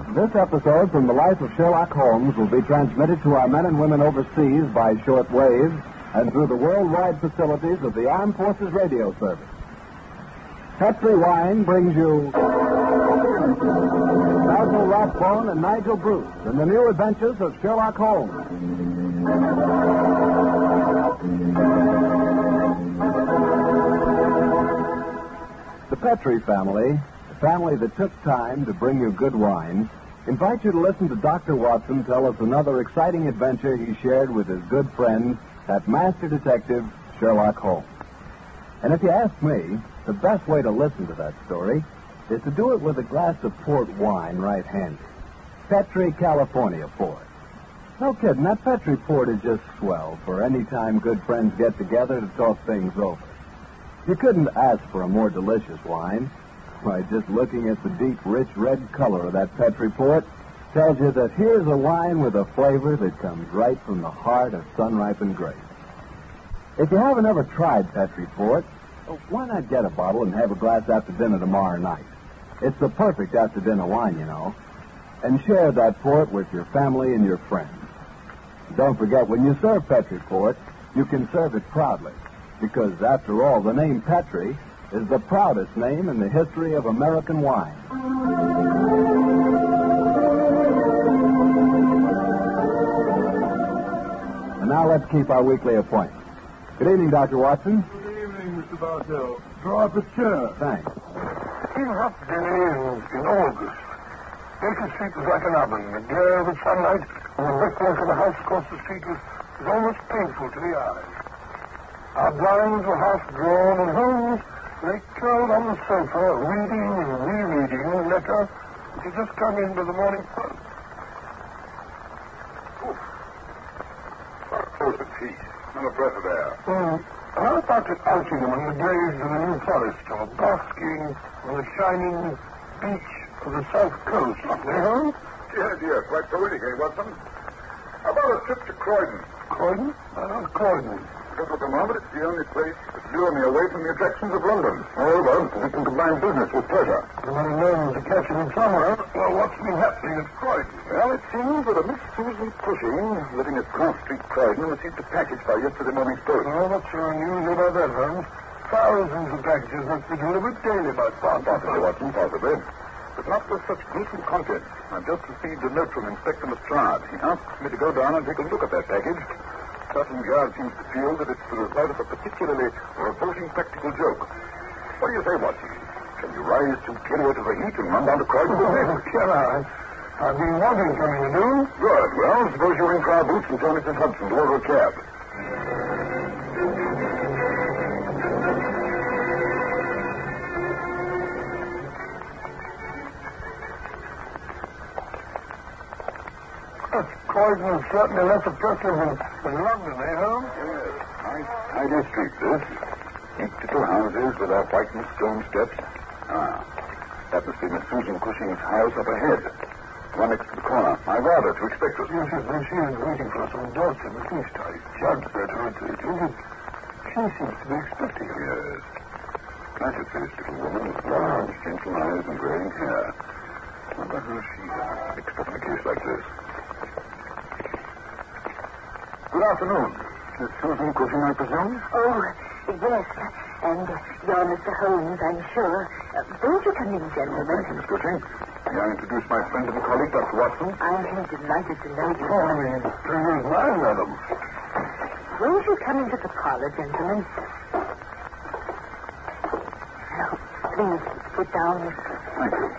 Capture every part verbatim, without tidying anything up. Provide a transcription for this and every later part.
This episode from the life of Sherlock Holmes will be transmitted to our men and women overseas by short wave and through the worldwide facilities of the Armed Forces Radio Service. Petri Wine brings you Basil Rathbone and Nigel Bruce in the new adventures of Sherlock Holmes. The Petri family, a family that took time to bring you good wine, invite you to listen to Doctor Watson tell us another exciting adventure he shared with his good friend, that master detective, Sherlock Holmes. And if you ask me, the best way to listen to that story is to do it with a glass of port wine right handy. Petri California Port. No kidding, that Petri Port is just swell for any time good friends get together to talk things over. You couldn't ask for a more delicious wine. Why, just looking at the deep, rich red color of that Petri Port tells you that here's a wine with a flavor that comes right from the heart of sun-ripened grapes. If you haven't ever tried Petri Port, well, why not get a bottle and have a glass after dinner tomorrow night? It's the perfect after-dinner wine, you know. And share that port with your family and your friends. Don't forget, when you serve Petri Port, you can serve it proudly. Because, after all, the name Petri is the proudest name in the history of American wine. And now let's keep our weekly appointment. Good evening, Doctor Watson. Good evening, Mister Bartell. Draw up a chair. Thanks. It was up in, in August. Baker Street was like an oven. The glare of the sunlight and the brickwork of the house across the street was, was almost painful to the eye. Our blinds were half drawn, and Holmes lay curled on the sofa, reading and rereading a letter which had just come in by the morning post. Close the tea. Not a breath of air. Mm. How about an outing among the graves of the New Forest, or basking on the shining beach of the South Coast? Eh? Yes, yes, quite poetic, eh, Watson? How about a trip to Croydon? Croydon? I don't Croydon. Just at the moment, it's the only place that lure me away from the attractions of London. Moreover, we can combine business with pleasure. The money known to catch him somewhere. Well, what's been happening at Croydon? Well, it seems that a Miss Susan Cushing, living at Cross Street, Croydon, received a package by yesterday morning's post. Oh, what's your news about that, Holmes? Thousands of packages must be delivered daily by Fox. Possibly, Watson, possibly. But not with such gruesome contents. I've just received a note from Inspector Lestrade. He asks me to go down and take a look at that package. Scotland Yard seems to feel that it's the result of a particularly revolting practical joke. What do you say, Watson? Can you rise too clear to the heat and run down to Croydon with me? Oh, can I? I've been wanting something to do. Good. Well, suppose you ring for our boots and join us in Hudson to order a cab. Croydon is certainly less oppressive than, than London, eh, Holmes? Yes. Nice, tidy street, this. Neat little houses with their whitened stone steps. Ah, that must be Miss Susan Cushing's house up ahead. The one next to the corner. I rather to expect us. Yes, yes, and she is waiting for us on Dawson. At least I judge that her it is. She seems to be expecting us. Yes. Nice-faced little woman with large, gentle eyes and graying hair. I wonder how she uh, mixed up in a case like this. Good afternoon. Miss Susan Cushing, I presume? Oh, yes. And uh, you're Mister Holmes, I'm sure. Uh, won't you come in, gentlemen? Thank you, Miss Cushing. May I introduce my friend and colleague, Doctor Watson? I'm delighted to know you. Oh, I mean, pleasure's mine, madam. Won't you come into the parlor, gentlemen? Now, please, sit down. Thank you.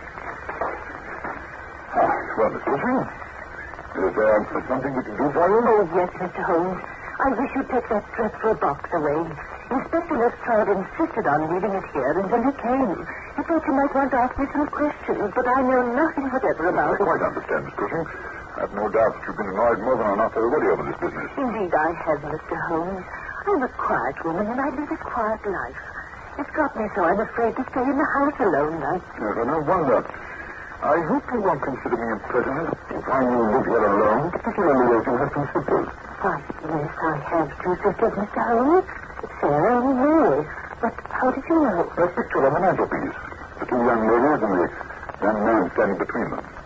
Ah, well, Miss Cushing, is there something we can do for you? Oh, yes, Mister Holmes. I wish you'd take that dreadful box away. Inspector Lestrade insisted on leaving it here until he came. He thought you might want to ask me some questions, but I know nothing whatever about I it. quite understand, Miss Cushing. I have no doubt that you've been annoyed more than enough already over this business. Indeed, I have, Mister Holmes. I'm a quiet woman, and I live a quiet life. It's got me so I'm afraid to stay in the house alone now. Yes, I no wonder. I hope you won't consider me impertinent if I live here alone, particularly as you have two sisters. Why, yes, I have two sisters, Mister Holmes. Sarah and Mary. But how did you know? That picture on the mantelpiece. The two young ladies and the young man standing between them.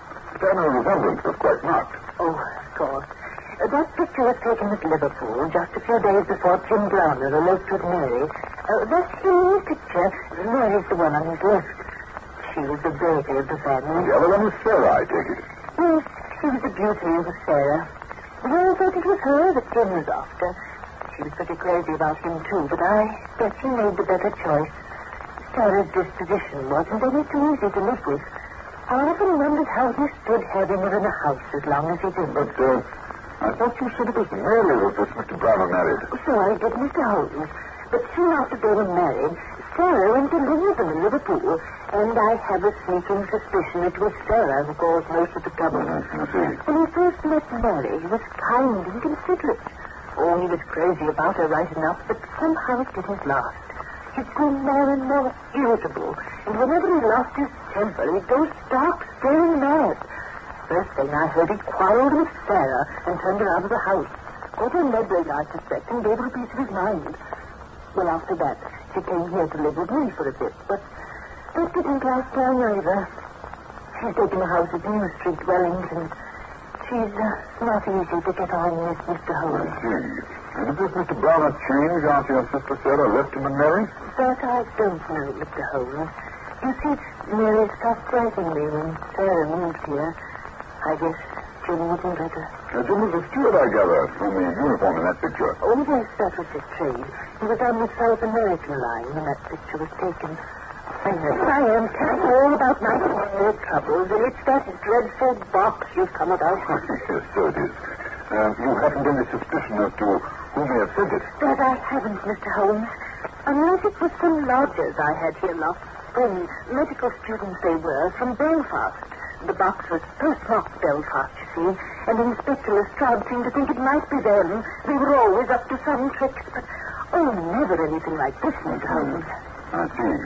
family resemblance was quite marked. Oh, of course. Uh, that picture was taken at Liverpool just a few days before Jim Browner eloped with Mary. Uh, that's the picture. Mary's the one on his left. She was the baby of the family. The other one is Sarah, I take it. Yes, she was the beauty of Sarah. We all thought it was her that Jim was after. She was pretty crazy about him, too, but I guess he made the better choice. Sarah's disposition wasn't any too easy to live with. I often wondered how he stood having her in a house as long as he did. But, uh, I thought you said it was Mary with this Mister Browner married. So I did, Mister Holmes. But soon after they were married, Sarah went to live with them in Liverpool, and I have a sneaking suspicion it was Sarah who caused most of the trouble. Mm-hmm. I see. When he first met Mary, he was kind and considerate. Oh, he was crazy about her right enough, but somehow it didn't last. He grew more and more irritable, and whenever he lost his temper, he'd go stark, staring mad. First thing I heard, he quarreled with Sarah and turned her out of the house. Got her meddling, I suspect, and gave her a piece of his mind. Well, after that, she came here to live with me for a bit, but that didn't last long either. She's taken a house at New Street, Wellington. She's uh, not easy to get on with, Mister Holmes. I see. And did this Mister Browner change after your sister Sarah left him and Mary? That I don't know, Mister Holmes. You see, Mary stopped writing me when Sarah moved here. I guess Jim wouldn't let her. Uh, Jim was a steward, I gather, from the uniform in that picture. Oh, yes, that was his trade. He was on the South American line when that picture was taken. And I am telling you all about my family troubles, and it's that dreadful box you've come about. Yes, so it is. Uh, you haven't any suspicion as to who may have sent it? That I haven't, Mister Holmes. Unless it was some lodgers I had here last spring. Medical students they were, from Belfast. The box was postmarked Belfast, you see, and Inspector Lestrade seemed to think it might be them. They were always up to some tricks, but, oh, never anything like this, Mister Holmes. I see.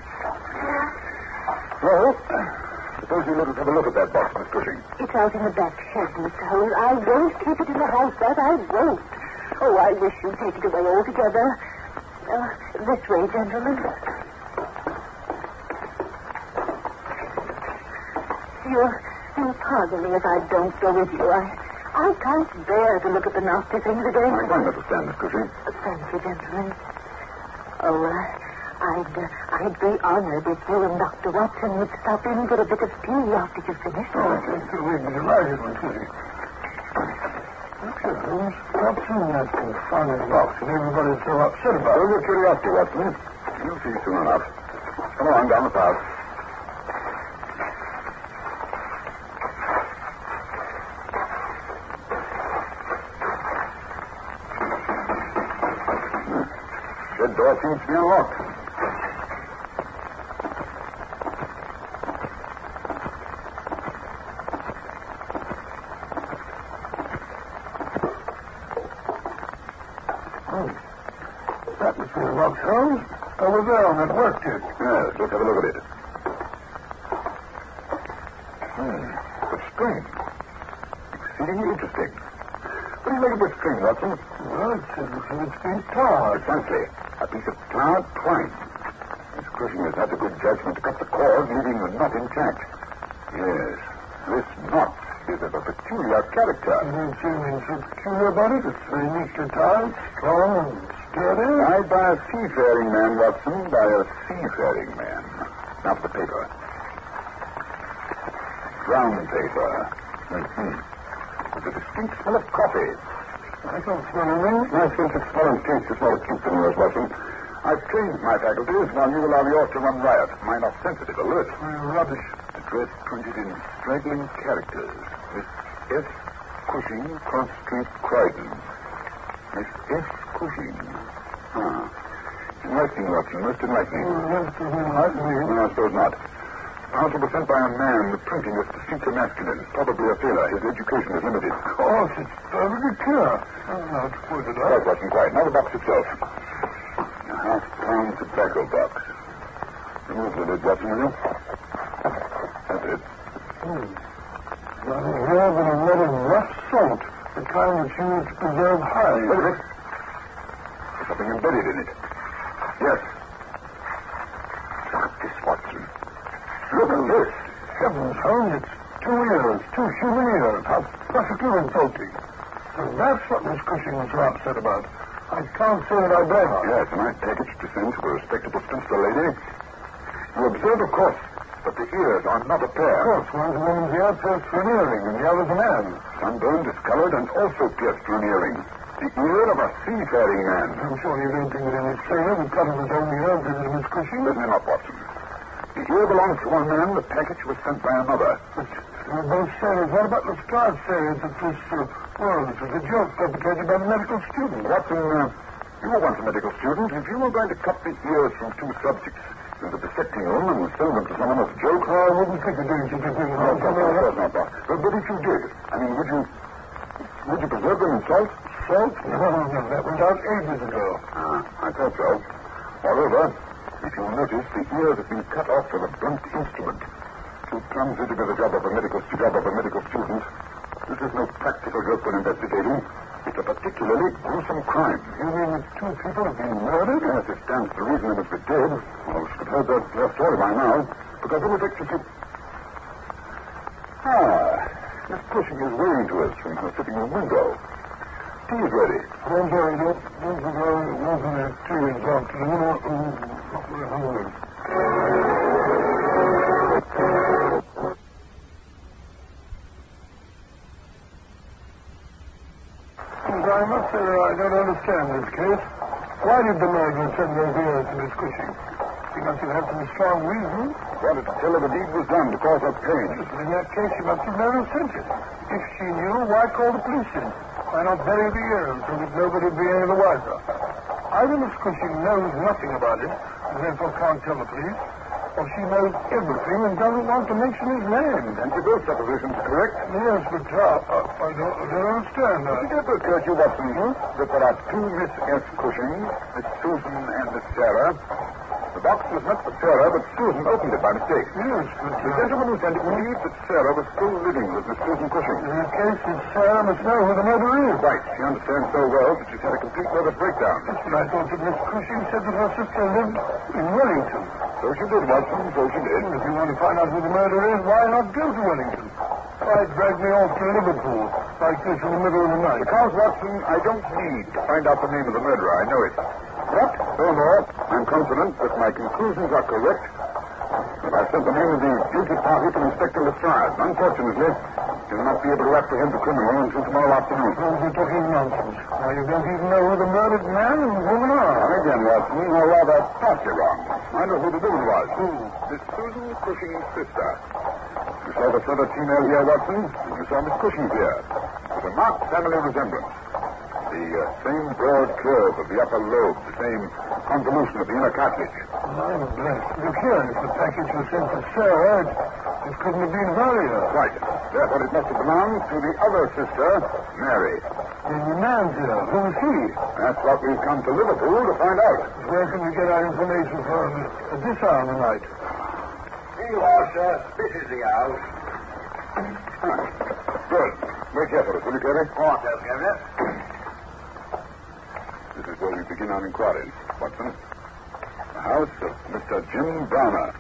Well, suppose you let us have a look at that box, Miss Cushing. It's out in the back shed, Mister Holmes. I won't keep it in the house, that I won't. Oh, I wish you'd take it away altogether. Uh, this way, gentlemen. You'll, you'll pardon me if I don't go with you. I, I can't bear to look at the nasty things again. I quite understand, Miss Cushing. Uh, thank you, gentlemen. Oh, uh, I'd, uh, I'd be honored if you and Doctor Watson would stop in for a bit of tea after you've finished. Oh, thank you. We'd be delighted, Miss Cushing. Look here, Holmes. What's in that confounded box that everybody's so upset about? Show your curiosity, Watson. You'll see soon enough. Come on, down the path. Shed door seems to be unlocked. Oh, that was the box, Holmes. Over there on that work table. Yes, let's have a look at it. Hmm, but string. Exceedingly interesting. What do you make of this string, Watson? Well, it says it's been tarred. Precisely. A piece of tarred twine. Miss Cushing has had the good judgment to cut the cord, leaving the knot intact. Yes, this knot is of a peculiar character. You don't see anything so peculiar about it. It's very neatly tied, strong and sturdy. Tied by a seafaring man, Watson, by a seafaring man. Now for the paper. Brown paper. Mm-hmm. With a distinct smell of coffee. I don't smell anything. My sense of smell and taste is more acute than yours, Watson. I've trained my faculties, while you allow yours to run riot. Mine are sensitive, alert. Oh, rubbish. Address printed in straggling characters. Miss F. Cushing, Cross Street, Croydon. Miss F. Cushing. Ah. Enlightening, Watson, most enlightening. Oh, that's the thing like me. No, I suppose not. Answer was sent by a man with printing that's distinctly masculine. Probably a sailor. His education is limited. Of course, it's perfectly clear. Oh, now it's pointed Quiet, out. Watson, quiet. Now the box itself. A half-pound tobacco box. Remove the lid, Watson, will you? That's it. Hmm. Nothing here but a lot of rough salt, the kind that's used to preserve hides. Look at it. There's something embedded in it. Yes. Look at this, Watson. Look at this. Heavens, Holmes, it's Two ears, two human ears. How perfectly revolting. And that's what Miss Cushing was so upset about. I can't say that I blame her. Yes, a nice package to send to a respectable spinster lady. You observe, of course, that the ears are not a pair. Of course, one's a woman's ear pierced for an earring, and the other's a man. Sunburned, discolored, and also pierced for an earring. The ear of a seafaring man. I'm sure you don't think that any sailor would cut off his own ear and visit Miss Cushing. Certainly not, Watson. The ear belongs to one man, the package was sent by another. But uh, both sailors, what about Lestrade's sailors that this, uh, well, this was a joke perpetrated by the medical student? Watson, uh, you were once a medical student. If you were going to cut the ears from two subjects in the dissecting room and send them to someone as a joke, I wouldn't think of doing such a thing. No, of course not, Doc. But, but if you did, I mean, would you, would you preserve them in salt? Salt? No, no, that went out ages ago. Ah, I thought so. Moreover, if you notice, the ears have been cut off with a blunt instrument. Too clumsy to be the job of a medical job of a medical student. This is no practical joke when investigating. It's a particularly gruesome crime. You mean that two people have been murdered? Yes, it stands to reason they must be dead. Well, we should have heard their, their story by now. Because it was executed. Ah, Miss Cushing is waving to us from her sitting room window. Tea is ready. I'm sorry, don't, don't be very welcome to tea and talk to them. I'm not very hungry. I must say I don't understand this case. Why did the murderer send those ears to Miss Cushing? He must have had some strong reason. Wanted to tell her the deed was done to cause her pain. But in that case, she must have never sent it. If she knew, why call the police in? Why not bury the ears so that nobody would be any the wiser? Either Miss Cushing knows nothing about it, and therefore can't tell the police, or she knows everything and doesn't want to mention his name. And if both suppositions are correct, Yes, but uh, uh, I, don't, I don't understand. Uh, did it ever occur to you, Watson, that there are two Miss S. Cushing, Miss Susan and Miss Sarah? The box was meant for Sarah, but Susan opened it by mistake. yes, but... The Uh, gentleman who sent it believed that Sarah was still living with Miss Susan Cushing. in that case, Miss Sarah must know who the murderer is. Right. She understands so well that she's had a complete nervous breakdown. Yes, but I thought that Miss Cushing said that her sister lived in Wellington. So she did, Watson, so she did. If you want to find out who the murderer is, why not go to Wellington? Why drag me off to Liverpool like this in the middle of the night? Because, Watson, I don't need to find out the name of the murderer. I know it. But, furthermore, I'm confident that my conclusions are correct. I've sent the name of the guilty party to Inspector Lestrade. Unfortunately, you'll not be able to apprehend the criminal until tomorrow afternoon. Oh, you're talking nonsense. Why, you don't even know who the murdered man and woman are. And again, Watson, or rather, partly wrong. I know who the woman was. Who? Miss Susan Cushing's sister. You saw the feathered female here, Watson, and you saw Miss Cushing's here. With a marked family resemblance. The uh, same broad curve of the upper lobe, the same convolution of the inner cartilage. I'm blessed. Look here, if the package was sent to Sarah, it, it couldn't have been her ear. Right. Therefore, it must have belonged to the other sister, Mary. And the man's ear, who is he? That's what we've come to Liverpool to find out. Where can we get our information from at this hour of the night? Here you are, sir. This is the house. Ah, good. Wait here for us, will you, Kerry? Oh, so, Governor. This is where we begin our inquiries, Watson. The house of Mister Jim Browner.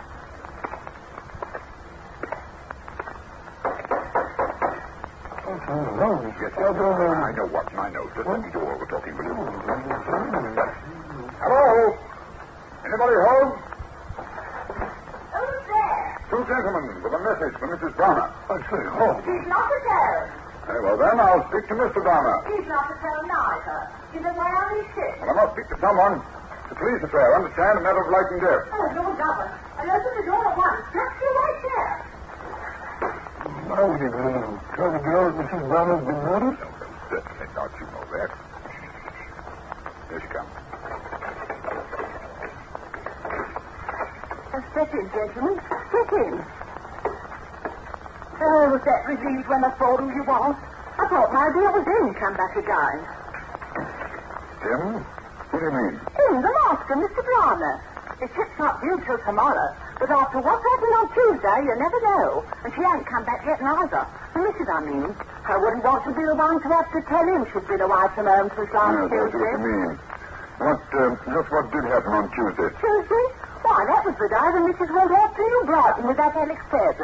Oh, no. Yes, I don't know. I know, Watson, I know. Just let me do all the talking, will you? Oh, Hello? Anybody home? Who's there? Two gentlemen with a message for Missus Browner. I say, oh. He's not at home. Very well, then, I'll speak to Mister Browner. He's not at home neither. He's away on his ship. Well, I must speak to someone. It's a police affair, understand? A matter of life and death. Oh, Lord Governor. I opened the door at once. Just you right there. Now we need to tell the girl that Missus Browner's been murdered? No, no, certainly not. You know that. Here she comes. Step in, gentlemen. Step in. Oh, was that relieved when I saw who you was? I thought my dear was in, come back again. Jim? What do you mean? In, the master, Mister Browner. The ship's not due till tomorrow, but after what happened on Tuesday, you never know. And she ain't come back yet neither. The missus, I mean. I wouldn't want to be the one to have to tell him she'd been away from home since last Yes, I see what Tuesday. you mean. What, uh, just what did happen on Tuesday? Tuesday? Why, that was the day the missus went off to New Brighton with that Alex Fairburn.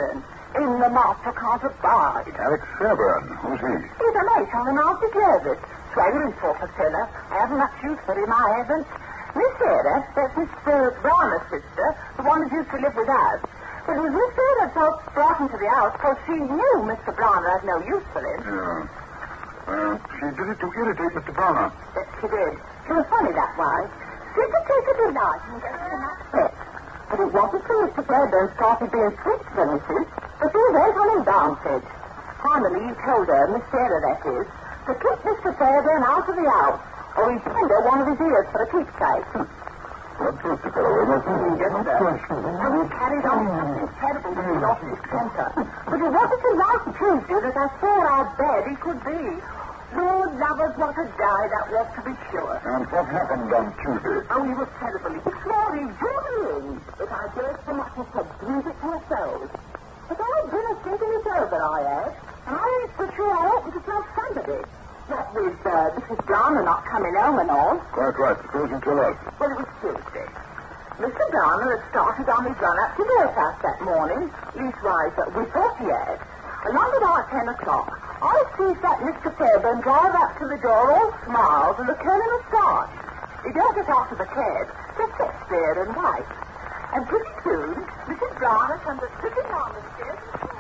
in the master can't abide. Alex Fairburn. Who's he? He's a mate on the master service. Swaggering sort of fella. I haven't much use for him, I haven't. Miss Sarah, that's Mister Browner's sister, the one that used to live with us. But it was Miss Sarah so brought him to the house because she knew Mister Browner had no use for him. Yeah. Uh, she did it to irritate Mister Browner. Yes, she did. She was funny that way. She could take a good night and get to that set. But it wasn't till Mister Fairburn started being sweet to Missus that she went on him downstairs. Finally, he told her, Miss Sarah that is, to keep Mister Fairburn out of the house, or he'd send her one of his ears for a keepsake. That's Mister Fairburn, isn't it? Yes, sir. And he carried on something terrible when he lost his temper. But it wasn't till last Tuesday that I saw how bad he could be. Lord lovers, what a day that was, to be sure. And what happened on Tuesday? Oh, he was terrible. He swore he'd do me if I dared so much as to breathe it to a soul. But I've been a thinking it over, I have. And I ain't so sure I oughtn't to tell somebody. What with uh, Missus Browner not coming home and all. Quite right. Suppose you tell us. Well, it was Tuesday. Mister Browner had started on his run up to their house that morning. Leastwise, uh, we thought he had. Along about ten o'clock, I sees that Mister Fairburn drive up to the door all smiles and a turning a start. He don't get out of the cab, just sits there and waits. And pretty soon, Missus Browner comes a sitting down the stairs and says,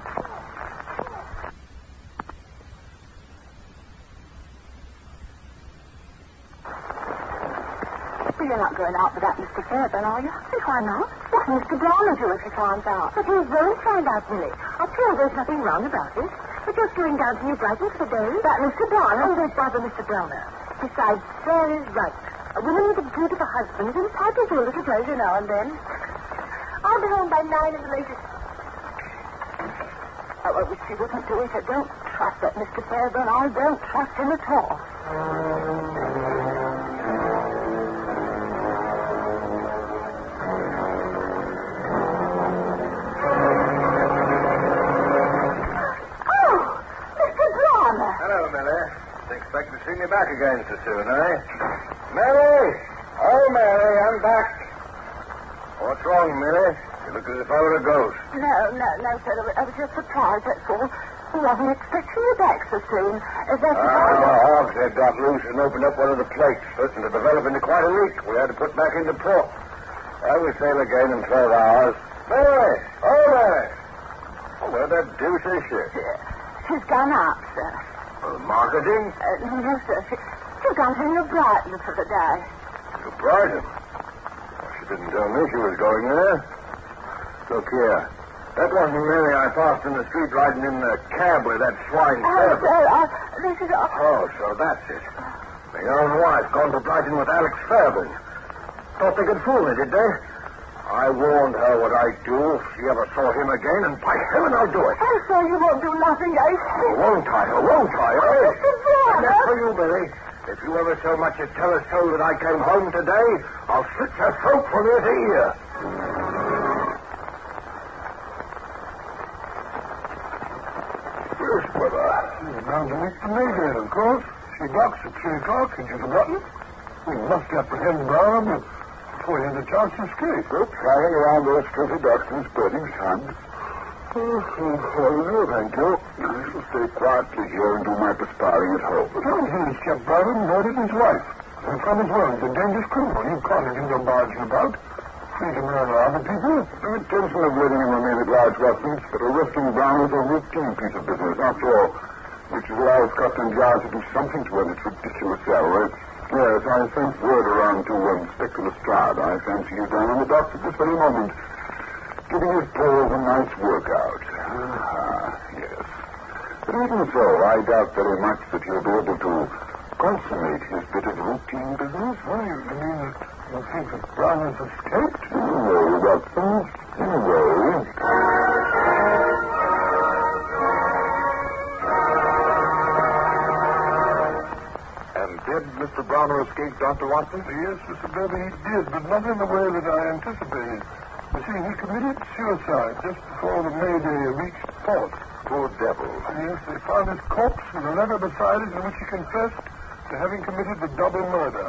"You're not going out with that Mister Fairburn, are you?" "Yes, why not? What will Mister Browner do if he finds out?" "But he won't find out, Millie. I'm sure there's nothing wrong about it. We're just going down to New Brighton for the day." "That Mister Browner?" "Oh, don't bother Mister Browner. Besides, Sarah's right. A woman with a beautiful husband is entitled to a little pleasure now and then. I'll be home by nine in the latest." Oh, I wish she wouldn't do it. I don't trust that Mister Fairburn. I don't trust him at all. Expect to see me back again so soon, eh? Mary! Oh, Mary, I'm back. What's wrong, Mary? You look as if I were a ghost. No, no, no, sir. I was just surprised, that's all. I wasn't expecting you back so soon. Is that Ah, the hogs had got loose and opened up one of the plates. Listen, to develop into quite a leak. We had to put back into port. I will sail again in twelve hours. Mary! Oh, Mary! Oh, where the deuce is she? She's gone out, sir. Uh, marketing? Uh, no, sir. She, she's gone to New Brighton for the day. To Brighton? Well, she didn't tell me she was going there. Look here. That wasn't Mary I passed in the street riding in the cab with that swine Oh, Fairburn. sir, uh, this is... Uh, Oh, so that's it. My own wife gone to Brighton with Alex Fairburn. Thought they could fool me, did they? I warned her what I'd do if she ever saw him again, and by heaven, I'll do it. I'm sure you won't do nothing, eh? Oh, won't I? Oh, won't I? Oh, Eh? Mister Browner. And that's for you, Billy. If you ever so much as tell a soul that I came home today, I'll slit your throat from ear to ear. Yes, brother. You're bound to meet the maid, of course. She docks at three o'clock. Had you forgotten? We must apprehend Brown before he has a chance to escape. Go flying around those filthy ducks in burning sun. Oh, oh, oh, no, thank you. I shall stay quietly here and do my perspiring at home. Well, he's kept Brown murdered his wife. And from his well, he's a dangerous criminal. You can't let him go barging about. Free to murder other people. The intention of letting him remain at large, Watson, but arresting Brown is a routine piece of business, after all, which allows Scotland Yard to do something to earn its ridiculous salary. Yes, I sent word around to um, Inspector Lestrade. I fancy he's down on the docks at this very moment, giving his paws a nice workout. Ah, yes. But even so, I doubt very much that he'll be able to consummate his bit of routine business. Why, you mean that you think that Brown has escaped? No, Watson. No. Did Mister Browner escape, Doctor Watson? Yes, Mister Berry, he did, but not in the way that I anticipated. You see, he committed suicide just before the May Day reached port. Poor devil. Yes, they found his corpse with a letter beside it in which he confessed to having committed the double murder.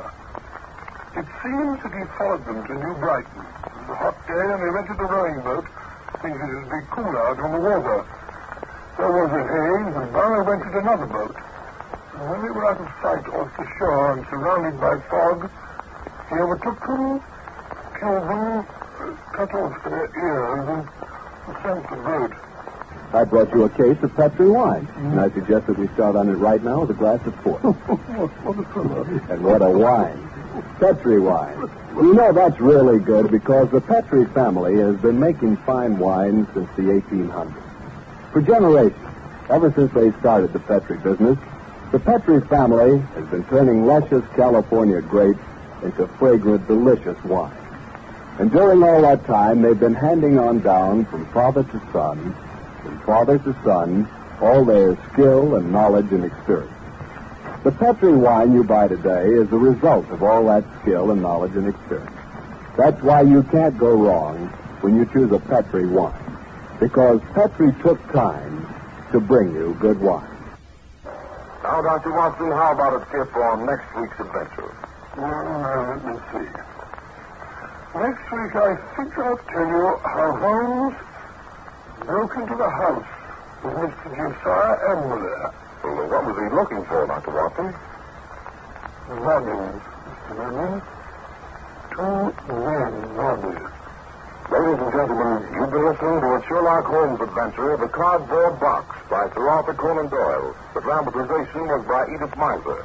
It seems that he followed them to New Brighton. It was a hot day, and they rented a rowing boat thinking it would be cool out on the water. There was a haze, and Barrow went in another boat. And when they were out of sight off the shore and surrounded by fog, he overtook them, killed them, cut off their ears, and sent the boat. I brought you a case of Petri wine, mm-hmm. and I suggest that we start on it right now with a glass of port. What a fellow. And what a wine. Petri wine. You know, that's really good because the Petri family has been making fine wine since the eighteen hundreds. For generations, ever since they started the Petri business, the Petri family has been turning luscious California grapes into fragrant, delicious wine. And during all that time, they've been handing on down from father to son, from father to son, all their skill and knowledge and experience. The Petri wine you buy today is the result of all that skill and knowledge and experience. That's why you can't go wrong when you choose a Petri wine, because Petri took time to bring you good wine. Now, Doctor Watson, how about a tip on next week's adventure? Well, let me see. Next week, I think I'll tell you how Holmes broke into the house with Mister Josiah Emmerler. Well, what was he looking for, Doctor Watson? Robbers, Mister Merlin. Two men robbers. Ladies and gentlemen, you've been listening to a Sherlock Holmes adventure, The Cardboard Box, by Sir Arthur Conan Doyle. The dramatization was by Edith Meiser.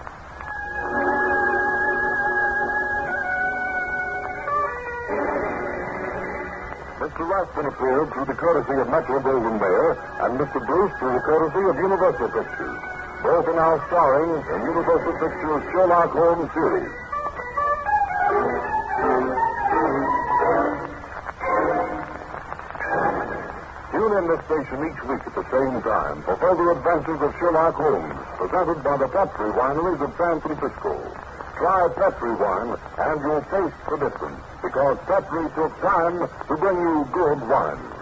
Mister Rathbun appeared through the courtesy of Metro-Goldwyn-Mayer, and Mister Bruce through the courtesy of Universal Pictures. Both are now starring in Universal Pictures' Sherlock Holmes series. Tune in this station each week at the same time for further adventures of Sherlock Holmes, presented by the Petri Wineries of San Francisco. Try Petri wine, and you'll taste the difference, because Petri took time to bring you good wine.